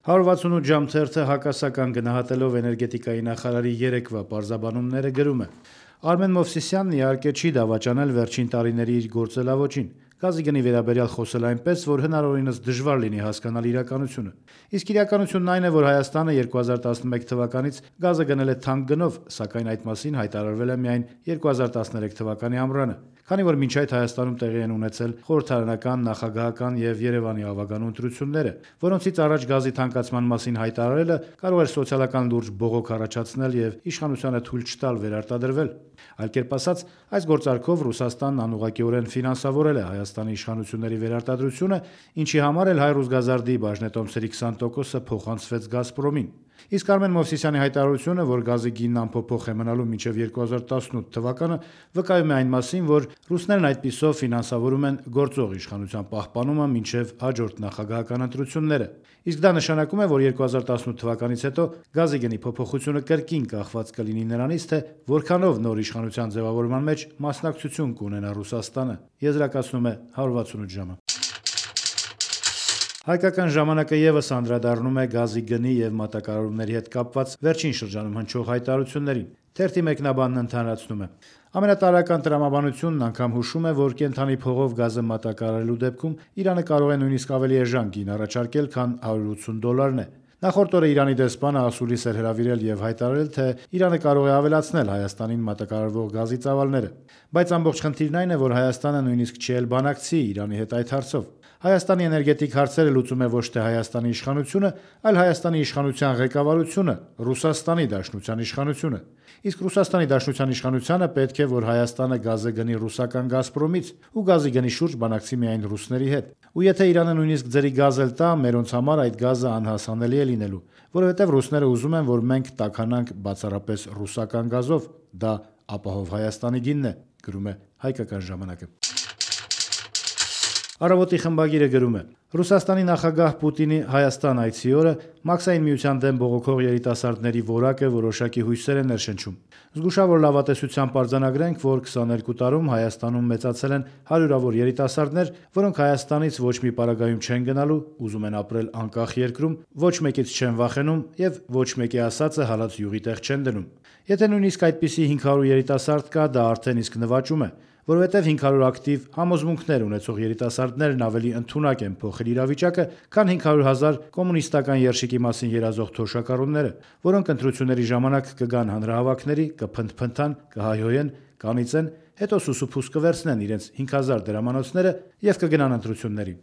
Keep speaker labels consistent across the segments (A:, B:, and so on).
A: 168 ժամ թերթը հակասական գնահատելով էներգետիկայի նախարարի երեկվա պարզաբանումները գրում է. Արմեն Մովսիսյանն իհարկե չի դավաճանել վերջին տարիների իր գործելավոճին։ Գազի գնի վերաբերյալ խոսել այնպես, որ հնարավորինս դժվար լինի հասկանալ իրականությունը։ Իսկ իրականությունն այն է, որ Հայաստանը 2011 թվականից գազը գնել է թանկ գնով, սակայն այդ մասին հայտարարվել է միայն 2013 թվականի ամռանը։ Քանի որ մինչ այդ Հայաստանում տեղի են ունեցել խորհրդարանական, նախագահական եւ Երևանի ավագանու ընտրությունները, որոնցից առաջ գազի թանկացման մասին հայտարարելը կարող էր սոցիալական լուրջ բողոք առաջացնել եւ իշխանությանը թույլ չտալ վերարտադրվել։ Այլ կերպ ասած, այս գործարքով Ռուսաստանն անուղղակիորեն ֆինանսավորել է Հայաստանի իշխանությունների վերարտադրությունը, ինչի համար էլ Հայ-Ռուսգազարդի բաժնետոմսերի 20%-ը փոխանցվեց Գազպրոմին։ Իսկ Արմեն Մովսիսյանի հայտարարությունը, որ գազի գինն անփոփոխ է մնալու մինչև 2018 թվականը, վկայում է այն մասին, որ ռուսներն այդպիսով ֆինանսավորում են գործող իշխանության պահպանումը մինչև հաջորդ նախագահական ընտրությունները։ Իսկ դա նշանակում է, որ 2018 թվականից հետո գազի գնի փոփոխությունը կրկին կախված կլինի նրանից, թե որքանով նոր իշխանության ձևավորման մեջ մասնակցություն կունենա Ռուսաստանը, եզրակացնում է 168 ժամը։ Հայկական ժամանակը եւս անդրադառնում է գազի գնի եւ մատակարարումների հետ կապված վերջին շրջանում հնչող հայտարարություններին։ Թերթի մեկնաբանն ընդհանրացնում է. Ամենատարրական տրամաբանությունն անգամ հուշում է, որ կենթանի փողով գազը մատակարարելու դեպքում Իրանը կարող է նույնիսկ ավելի էժան գին առաջարկել, քան $180 է։ Նախորդ օրը Իրանի դեսպանը ասուլիս էր հրավիրել եւ հայտարարել, թե Իրանը կարող է ավելացնել Հայաստանին մատակարարվող գազի ծավալները։ Բայց ամբողջ խնդիրն այն է, որ Հայաստանը նույնիսկ չի էլ բանակցի Իրանի հետ այդ հարցով։ Հայաստանի էներգետիկ հարցերը լուծում է ոչ թե Հայաստանի իշխանությունը, այլ Հայաստանի իշխանության ղեկավարությունը, Ռուսաստանի Դաշնության իշխանությունը։ Իսկ Ռուսաստանի Դաշնության իշխանությանը պետք է, որ Հայաստանը գազը գնի ռուսական Գազպրոմից ու գազի գնի շուրջ բանակցի միայն ռուսների հետ։ Ու եթե Իրանը նույնիսկ ձերի գազ էլ տա, մերոնց համար այդ գազը անհասանելի է լինելու, որովհետև ռուսները ուզում են, որ մենք տաքանանք բացառապես ռուսական գազով։ Դա ապահով Հայաստանի գինն է, գրում է Հայկական ժամանակը։ Առավոտի խմբագիրը գրում է. Ռուսաստանի նախագահ Պուտինի Հայաստան այցի օրը Մաքսային միության դեմ բողոքող երիտասարդների որակը որոշակի հույսեր է ներշնչում։ Զգուշավոր լավատեսությամբ արձանագրենք, որ 22 տարում Հայաստանում մեծացել են հարյուրավոր երիտասարդներ, որոնք Հայաստանից ոչ մի պարագայում չեն գնալու, ուզում են ապրել անկախ երկրում, ոչ մեկից չեն վախենում եւ ոչ մեկի ասածը հալած յուղի տեղ չեն դնում։ Եթե նույնիսկ այդպիսի 500 երիտասարդ կա, դա արդեն իսկ նվաճում է, որովհետև 500 ակտիվ համոզմունքներ ունեցող երիտասարդներն ավելի ընդունակ են փոխել իրավիճակը, քան 500,000 կոմունիստական երշիկի մասին երազող թոշակառուները, որոնք ընտրությունների ժամանակ կգան հանրահավաքների, կփնթփնթան, կհայհոյեն, կանիծեն, հետո սուսուփուս կվերցնեն իրենց 5000 դրամանոցները եւ կգնան ընտրությունների։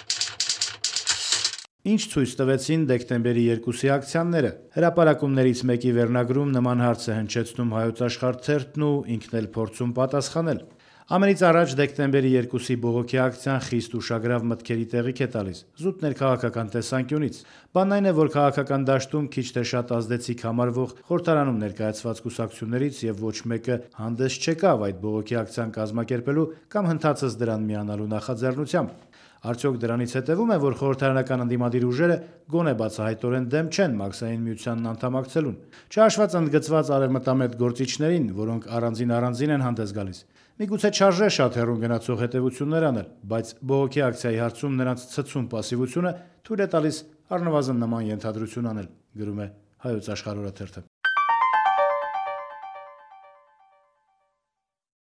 A: Ինչ ցույց տվեցին դեկտեմբերի 2-ի ակցիաները։ Հրապարակումներից մեկի վերնագրում նման հարց է հնչեցնում Հայոց Աշխարհ թերթն ու ինքն էլ փորձում պատասխանել։ Ամենից առաջ դեկտեմբերի 2-ի բողոքի ակցիան խիստ ուշագրավ մտքերի տեղիք է տալիս, զուտ ներքաղաքական տեսանկյունից։ Բանն այն է, որ քաղաքական դաշտում քիչ թե շատ ազդեցիկ համարվող խորհրդարանում ներկայացված կուսակցություններից եւ ոչ մեկը հանդես չեկավ այդ բողոքի ակցիան կազմակերպելու կամ հնդածս դրան միանալու նախաձեռնությամբ։ Արդյոք դրանից հետևում է, որ խորհրդարանական ընդդիմադիր ուժերը գոնե բացահայտորեն դեմ չեն Մաքսային միությանն անդամակցելուն, չհաշված ընդգծված արևմտամետ գործիչներին, որոնք առանձին են հանդես գալիս։ Միգուցե չարժե շատ հեռուն գնացող հետևություններ անել, բայց բողոքի ակցիայի հարցում նրանց ցցում պասիվությունը թույլ է տալիս առնվազն նման ենթադրություն անել, գրում է Հայոց Աշխարհ օրաթերթը։